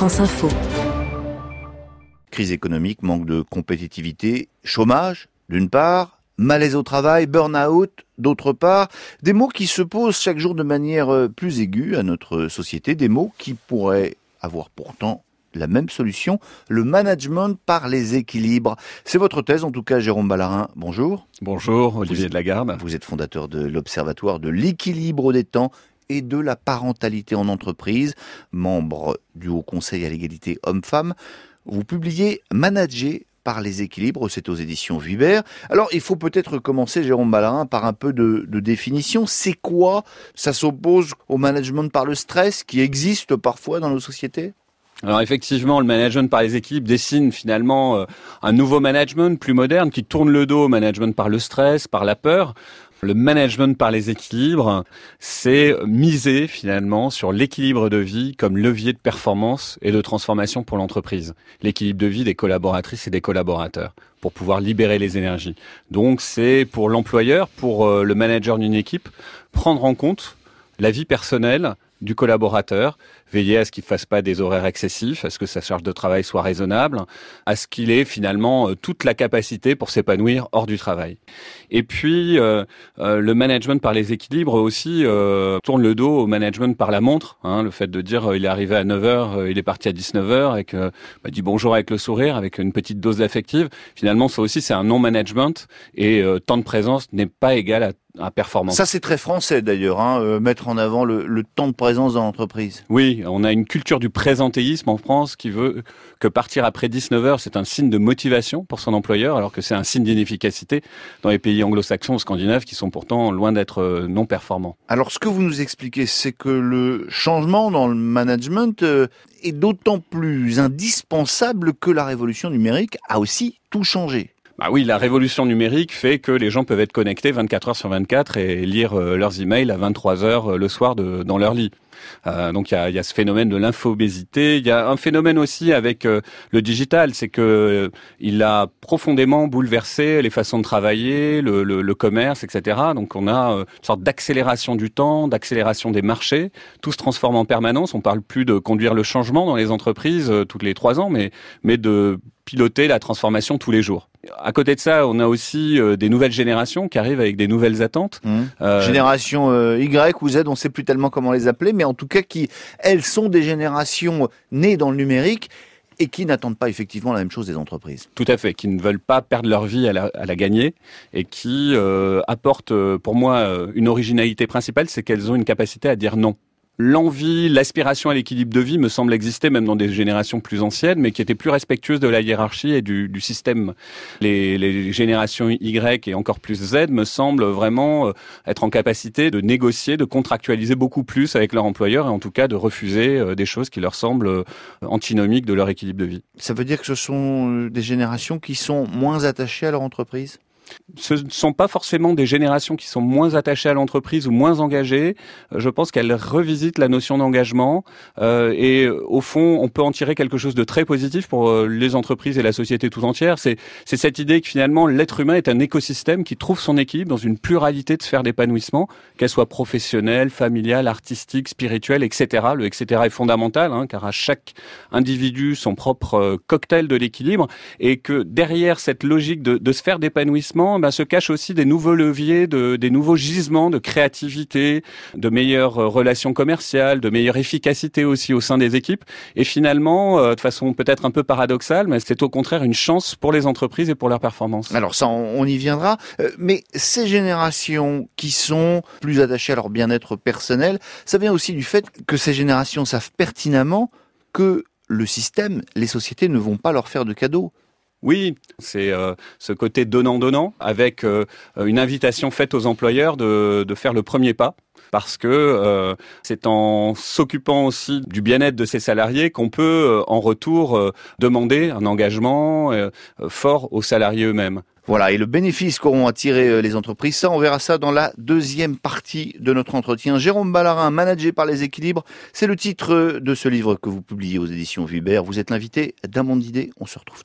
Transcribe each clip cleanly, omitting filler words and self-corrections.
France Info. Crise économique, manque de compétitivité, chômage, d'une part, malaise au travail, burn-out, d'autre part, des mots qui se posent chaque jour de manière plus aiguë à notre société, des mots qui pourraient avoir pourtant la même solution, le management par les équilibres. C'est votre thèse, en tout cas, Jérôme Ballarin. Bonjour. Bonjour, Olivier de Lagarde. Vous êtes fondateur de l'Observatoire de l'équilibre des temps et de la parentalité en entreprise, membre du Haut Conseil à l'égalité hommes-femmes. Vous publiez Manager par les équilibres, c'est aux éditions Vuibert. Alors, il faut peut-être commencer, Jérôme Ballarin, par un peu de définition. C'est quoi? Ça s'oppose au management par le stress qui existe parfois dans nos sociétés? Alors effectivement, le management par les équilibres dessine finalement un nouveau management plus moderne qui tourne le dos au management par le stress, par la peur. Le management par les équilibres, c'est miser finalement sur l'équilibre de vie comme levier de performance et de transformation pour l'entreprise. L'équilibre de vie des collaboratrices et des collaborateurs pour pouvoir libérer les énergies. Donc c'est pour l'employeur, pour le manager d'une équipe, prendre en compte la vie personnelle du collaborateur, veiller à ce qu'il ne fasse pas des horaires excessifs, à ce que sa charge de travail soit raisonnable, à ce qu'il ait finalement toute la capacité pour s'épanouir hors du travail. Et puis, le management par les équilibres aussi tourne le dos au management par la montre. Le fait de dire il est arrivé à 9h, il est parti à 19h, et que dit bonjour avec le sourire, avec une petite dose affective. Finalement, ça aussi, c'est un non-management, et temps de présence n'est pas égal à performance. Ça, c'est très français d'ailleurs, mettre en avant le temps de présence dans l'entreprise. Oui, on a une culture du présentéisme en France qui veut que partir après 19h, c'est un signe de motivation pour son employeur, alors que c'est un signe d'inefficacité dans les pays anglo-saxons ou scandinaves qui sont pourtant loin d'être non performants. Alors, ce que vous nous expliquez, c'est que le changement dans le management est d'autant plus indispensable que la révolution numérique a aussi tout changé. Bah oui, la révolution numérique fait que les gens peuvent être connectés 24 heures sur 24 et lire leurs emails à 23 heures le soir dans leur lit. Donc il y a ce phénomène de l'infobésité. Il y a un phénomène aussi avec le digital, c'est que il a profondément bouleversé les façons de travailler, le commerce, etc. Donc on a une sorte d'accélération du temps, d'accélération des marchés. Tout se transforme en permanence. On parle plus de conduire le changement dans les entreprises toutes les 3 ans, mais de piloter la transformation tous les jours. À côté de ça, on a aussi des nouvelles générations qui arrivent avec des nouvelles attentes. Génération Y ou Z, on ne sait plus tellement comment les appeler, mais en tout cas elles sont des générations nées dans le numérique et qui n'attendent pas effectivement la même chose des entreprises. Tout à fait, qui ne veulent pas perdre leur vie à la gagner et qui apportent, pour moi, une originalité principale, c'est qu'elles ont une capacité à dire non. L'envie, l'aspiration à l'équilibre de vie me semble exister même dans des générations plus anciennes, mais qui étaient plus respectueuses de la hiérarchie et du système. Les générations Y et encore plus Z me semblent vraiment être en capacité de négocier, de contractualiser beaucoup plus avec leur employeur et en tout cas de refuser des choses qui leur semblent antinomiques de leur équilibre de vie. Ça veut dire que ce sont des générations qui sont moins attachées à leur entreprise ? Ce ne sont pas forcément des générations qui sont moins attachées à l'entreprise ou moins engagées. Je pense qu'elles revisitent la notion d'engagement et au fond, on peut en tirer quelque chose de très positif pour les entreprises et la société tout entière. C'est cette idée que finalement, l'être humain est un écosystème qui trouve son équilibre dans une pluralité de sphères d'épanouissement, qu'elles soient professionnelles, familiales, artistiques, spirituelles, etc. Le etc. est fondamental, car à chaque individu son propre cocktail de l'équilibre et que derrière cette logique de sphère d'épanouissement, se cachent aussi des nouveaux leviers, des nouveaux gisements de créativité, de meilleures relations commerciales, de meilleure efficacité aussi au sein des équipes. Et finalement, de façon peut-être un peu paradoxale, mais c'est au contraire une chance pour les entreprises et pour leur performance. Alors ça, on y viendra. Mais ces générations qui sont plus attachées à leur bien-être personnel, ça vient aussi du fait que ces générations savent pertinemment que le système, les sociétés ne vont pas leur faire de cadeaux. Oui, c'est ce côté donnant-donnant avec une invitation faite aux employeurs de faire le premier pas. Parce que c'est en s'occupant aussi du bien-être de ses salariés qu'on peut en retour demander un engagement fort aux salariés eux-mêmes. Voilà, et le bénéfice qu'auront à tirer les entreprises, ça on verra ça dans la deuxième partie de notre entretien. Jérôme Ballarin, Manager par les équilibres, c'est le titre de ce livre que vous publiez aux éditions Vuibert. Vous êtes l'invité d'un monde d'idées, on se retrouve tout à l'heure.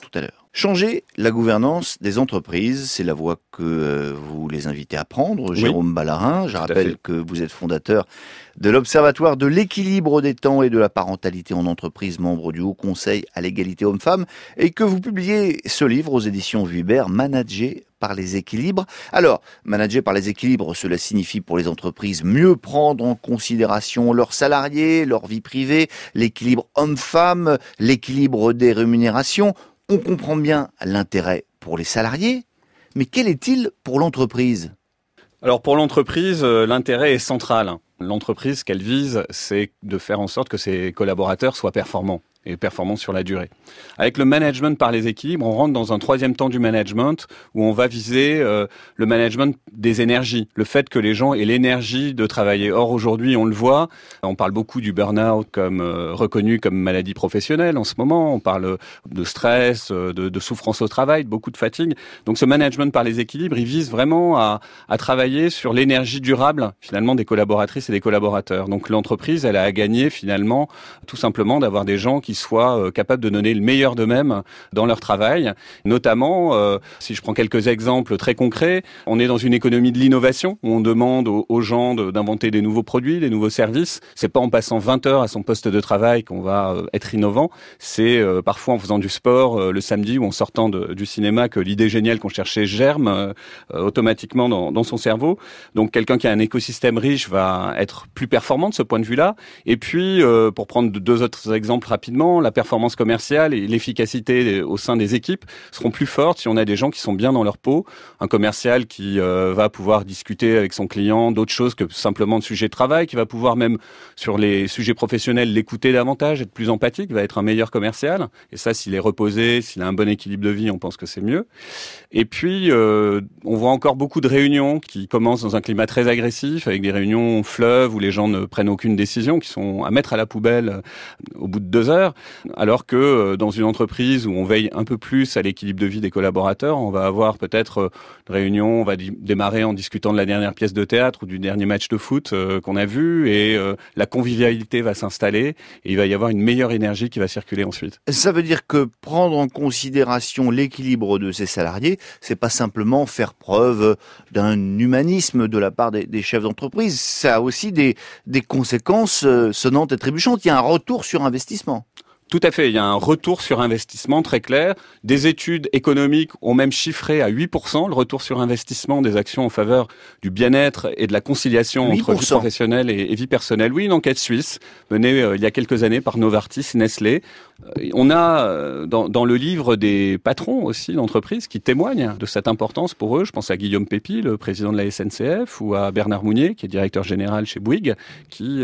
Changer la gouvernance des entreprises, c'est la voie que vous les invitez à prendre, Jérôme Ballarin. Je rappelle que vous êtes fondateur de l'Observatoire de l'équilibre des temps et de la parentalité en entreprise, membre du Haut Conseil à l'égalité homme-femme, et que vous publiez ce livre aux éditions Vuibert, Manager par les équilibres. Alors, manager par les équilibres, cela signifie pour les entreprises mieux prendre en considération leurs salariés, leur vie privée, l'équilibre homme-femme, l'équilibre des rémunérations. On comprend bien l'intérêt pour les salariés, mais quel est-il pour l'entreprise ? Alors pour l'entreprise, l'intérêt est central. L'entreprise, ce qu'elle vise, c'est de faire en sorte que ses collaborateurs soient performants et performants sur la durée. Avec le management par les équilibres, on rentre dans un troisième temps du management où on va viser le management des énergies, le fait que les gens aient l'énergie de travailler. Or aujourd'hui, on le voit, on parle beaucoup du burn-out comme reconnu comme maladie professionnelle en ce moment, on parle de stress, de souffrance au travail, de beaucoup de fatigue. Donc ce management par les équilibres, il vise vraiment à travailler sur l'énergie durable finalement des collaboratrices et des collaborateurs. Donc l'entreprise, elle a à gagner finalement tout simplement d'avoir des gens qui soient capables de donner le meilleur d'eux-mêmes dans leur travail. Notamment, si je prends quelques exemples très concrets, on est dans une économie de l'innovation où on demande aux gens d'inventer des nouveaux produits, des nouveaux services. C'est pas en passant 20 heures à son poste de travail qu'on va être innovant. C'est parfois en faisant du sport le samedi ou en sortant du cinéma que l'idée géniale qu'on cherchait germe automatiquement dans son cerveau. Donc quelqu'un qui a un écosystème riche va être plus performant de ce point de vue-là. Et puis, pour prendre deux autres exemples rapidement, la performance commerciale et l'efficacité au sein des équipes seront plus fortes si on a des gens qui sont bien dans leur peau. Un commercial qui va pouvoir discuter avec son client d'autres choses que simplement de sujets de travail, qui va pouvoir même sur les sujets professionnels l'écouter davantage, être plus empathique, va être un meilleur commercial. Et ça, s'il est reposé, s'il a un bon équilibre de vie, on pense que c'est mieux. Et puis, on voit encore beaucoup de réunions qui commencent dans un climat très agressif, avec des réunions fleuves où les gens ne prennent aucune décision, qui sont à mettre à la poubelle au bout de 2 heures. Alors que dans une entreprise où on veille un peu plus à l'équilibre de vie des collaborateurs, on va avoir peut-être une réunion, on va démarrer en discutant de la dernière pièce de théâtre ou du dernier match de foot qu'on a vu, et la convivialité va s'installer et il va y avoir une meilleure énergie qui va circuler ensuite. Ça veut dire que prendre en considération l'équilibre de ses salariés, c'est pas simplement faire preuve d'un humanisme de la part des chefs d'entreprise, ça a aussi des conséquences sonnantes et trébuchantes. Il y a un retour sur investissement. Tout à fait, il y a un retour sur investissement très clair. Des études économiques ont même chiffré à 8% le retour sur investissement des actions en faveur du bien-être et de la conciliation 8%. entre vie professionnelle et vie personnelle. Oui, une enquête suisse menée il y a quelques années par Novartis, Nestlé. On a dans le livre des patrons aussi d'entreprises qui témoignent de cette importance pour eux. Je pense à Guillaume Pépi, le président de la SNCF, ou à Bernard Mounier, qui est directeur général chez Bouygues, qui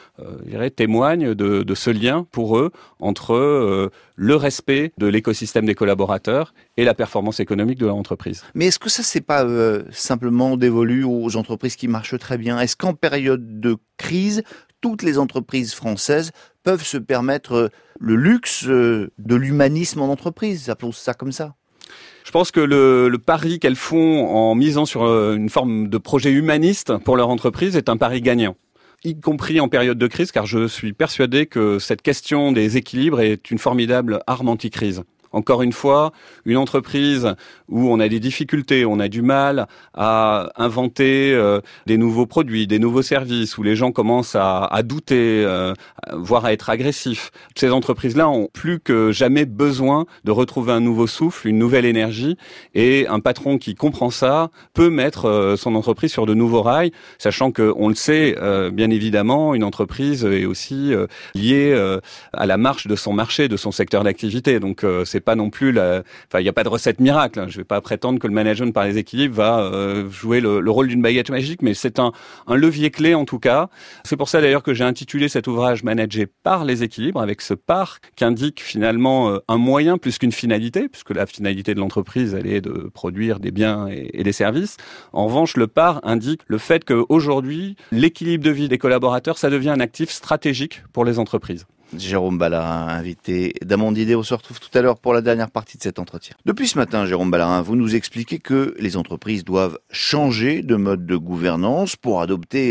témoignent de ce lien pour eux entre le respect de l'écosystème des collaborateurs et la performance économique de leur entreprise. Mais est-ce que ça, c'est pas simplement dévolu aux entreprises qui marchent très bien ? Est-ce qu'en période de crise, toutes les entreprises françaises peuvent se permettre le luxe de l'humanisme en entreprise ? Appelons ça comme ça. Je pense que le pari qu'elles font en misant sur une forme de projet humaniste pour leur entreprise est un pari gagnant, y compris en période de crise, car je suis persuadé que cette question des équilibres est une formidable arme anti-crise. Encore une fois, une entreprise où on a des difficultés, on a du mal à inventer des nouveaux produits, des nouveaux services, où les gens commencent à douter, voire à être agressifs. Ces entreprises-là ont plus que jamais besoin de retrouver un nouveau souffle, une nouvelle énergie, et un patron qui comprend ça peut mettre son entreprise sur de nouveaux rails, sachant que, on le sait, bien évidemment, une entreprise est aussi liée à la marche de son marché, de son secteur d'activité. Donc c'est pas non plus il n'y a pas de recette miracle. Je vais pas prétendre que le management par les équilibres va jouer le rôle d'une baguette magique, mais c'est un levier clé en tout cas. C'est pour ça d'ailleurs que j'ai intitulé cet ouvrage Manager par les équilibres, avec ce par qui indique finalement un moyen plus qu'une finalité, puisque la finalité de l'entreprise, elle est de produire des biens et des services. En revanche, le par indique le fait qu'aujourd'hui, l'équilibre de vie des collaborateurs, ça devient un actif stratégique pour les entreprises. Jérôme Ballarin, invité d'Amandidé. On se retrouve tout à l'heure pour la dernière partie de cet entretien. Depuis ce matin, Jérôme Ballarin, vous nous expliquez que les entreprises doivent changer de mode de gouvernance pour adopter un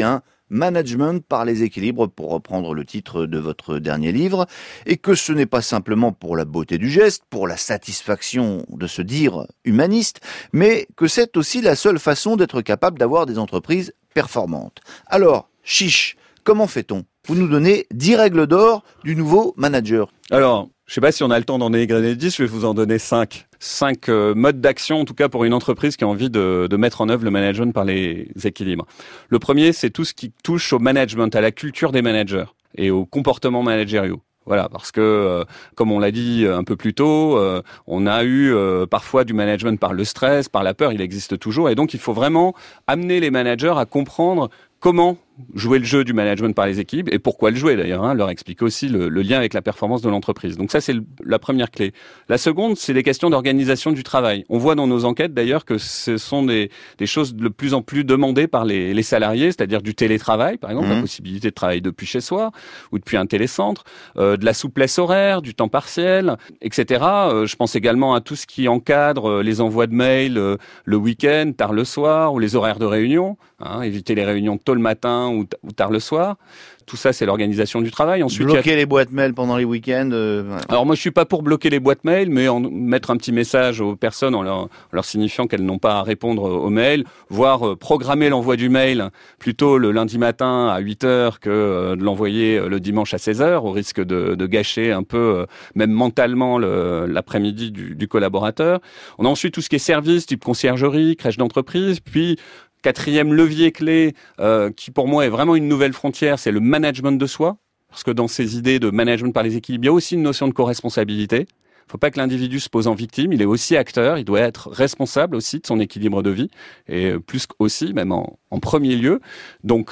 Management par les équilibres, pour reprendre le titre de votre dernier livre, et que ce n'est pas simplement pour la beauté du geste, pour la satisfaction de se dire humaniste, mais que c'est aussi la seule façon d'être capable d'avoir des entreprises performantes. Alors, chiche, comment fait-on ? Vous nous donnez 10 règles d'or du nouveau manager. Alors, je ne sais pas si on a le temps d'en dégrainer 10, je vais vous en donner 5. 5 modes d'action, en tout cas pour une entreprise qui a envie de mettre en œuvre le management par les équilibres. Le premier, c'est tout ce qui touche au management, à la culture des managers et aux comportements managériaux. Voilà, parce que, comme on l'a dit un peu plus tôt, on a eu parfois du management par le stress, par la peur, il existe toujours. Et donc, il faut vraiment amener les managers à comprendre comment jouer le jeu du management par les équipes et pourquoi le jouer d'ailleurs, leur expliquer aussi le lien avec la performance de l'entreprise. Donc ça, c'est la première clé. La seconde, c'est les questions d'organisation du travail. On voit dans nos enquêtes d'ailleurs que ce sont des choses de plus en plus demandées par les salariés, c'est-à-dire du télétravail, par exemple, la possibilité de travailler depuis chez soi ou depuis un télécentre, de la souplesse horaire, du temps partiel, etc. Je pense également à tout ce qui encadre les envois de mails le week-end, tard le soir, ou les horaires de réunion, éviter les réunions tôt le matin ou tard le soir. Tout ça, c'est l'organisation du travail. Ensuite, bloquer les boîtes mail pendant les week-ends. Alors moi, je suis pas pour bloquer les boîtes mail, mais mettre un petit message aux personnes en leur signifiant qu'elles n'ont pas à répondre aux mails, voire programmer l'envoi du mail plutôt le lundi matin à 8h que de l'envoyer le dimanche à 16h, au risque de gâcher un peu, même mentalement, l'après-midi du collaborateur. On a ensuite tout ce qui est service, type conciergerie, crèche d'entreprise, puis quatrième levier clé, qui pour moi est vraiment une nouvelle frontière, c'est le management de soi. Parce que dans ces idées de management par les équilibres, il y a aussi une notion de co-responsabilité. Il ne faut pas que l'individu se pose en victime, il est aussi acteur, il doit être responsable aussi de son équilibre de vie, et plus aussi, même en premier lieu. Donc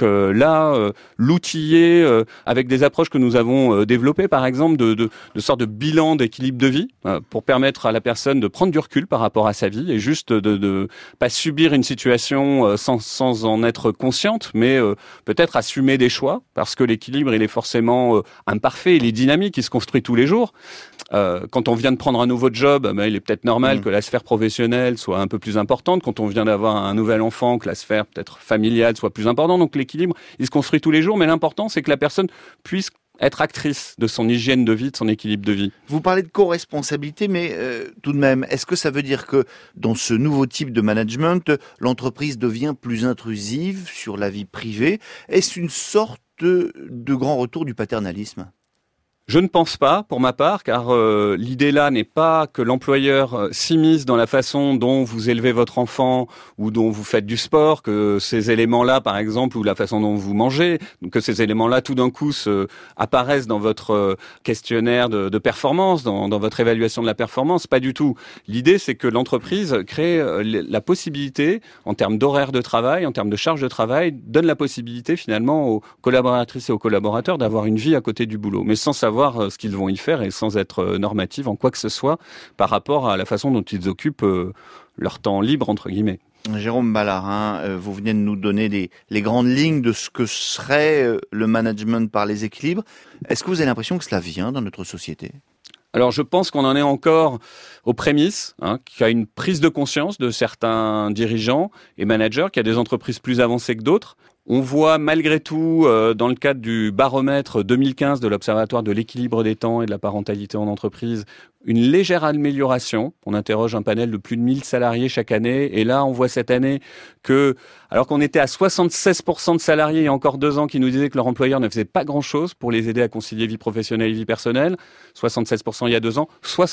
l'outiller avec des approches que nous avons développées, par exemple, de sorte de bilan d'équilibre de vie, pour permettre à la personne de prendre du recul par rapport à sa vie, et juste de pas subir une situation sans en être consciente, mais peut-être assumer des choix, parce que l'équilibre, il est forcément imparfait, il est dynamique, il se construit tous les jours. Quand on vient de prendre un nouveau job, il est peut-être normal que la sphère professionnelle soit un peu plus importante. Quand on vient d'avoir un nouvel enfant, que la sphère peut-être familiale soit plus importante. Donc l'équilibre, il se construit tous les jours, mais l'important, c'est que la personne puisse être actrice de son hygiène de vie, de son équilibre de vie. Vous parlez de co-responsabilité, mais tout de même, est-ce que ça veut dire que dans ce nouveau type de management, l'entreprise devient plus intrusive sur la vie privée ? Est-ce une sorte de grand retour du paternalisme ? Je ne pense pas, pour ma part, car l'idée là n'est pas que l'employeur s'immisce dans la façon dont vous élevez votre enfant ou dont vous faites du sport, que ces éléments-là, par exemple, ou la façon dont vous mangez, que ces éléments-là, tout d'un coup, apparaissent dans votre questionnaire de performance, dans votre évaluation de la performance. Pas du tout. L'idée, c'est que l'entreprise crée la possibilité, en termes d'horaire de travail, en termes de charge de travail, donne la possibilité finalement aux collaboratrices et aux collaborateurs d'avoir une vie à côté du boulot, mais sans savoir ce qu'ils vont y faire et sans être normative en quoi que ce soit par rapport à la façon dont ils occupent leur temps libre, entre guillemets. Jérôme Ballarin, vous venez de nous donner les grandes lignes de ce que serait le management par les équilibres. Est-ce que vous avez l'impression que cela vient dans notre société ? Alors je pense qu'on en est encore aux prémices, qu'il y a une prise de conscience de certains dirigeants et managers, qu'il y a des entreprises plus avancées que d'autres. On voit malgré tout, dans le cadre du baromètre 2015 de l'Observatoire de l'équilibre des temps et de la parentalité en entreprise, une légère amélioration. On interroge un panel de plus de 1000 salariés chaque année. Et là, on voit cette année que, alors qu'on était à 76% de salariés il y a encore 2 ans qui nous disaient que leur employeur ne faisait pas grand-chose pour les aider à concilier vie professionnelle et vie personnelle, 76% il y a 2 ans,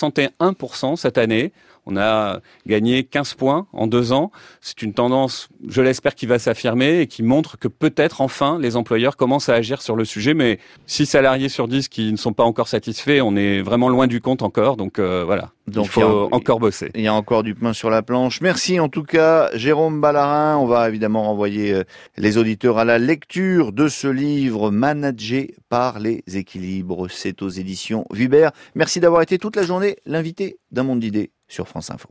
61% cette année. On a gagné 15 points en 2 ans. C'est une tendance, je l'espère, qui va s'affirmer et qui montre que peut-être enfin les employeurs commencent à agir sur le sujet. Mais 6 salariés sur 10 qui ne sont pas encore satisfaits, on est vraiment loin du compte encore. Donc voilà, il faut encore bosser. Il y a encore du pain sur la planche. Merci en tout cas Jérôme Ballarin. On va évidemment renvoyer les auditeurs à la lecture de ce livre Manager par les équilibres. C'est aux éditions Vibert. Merci d'avoir été toute la journée l'invité d'un monde d'idées sur France Info.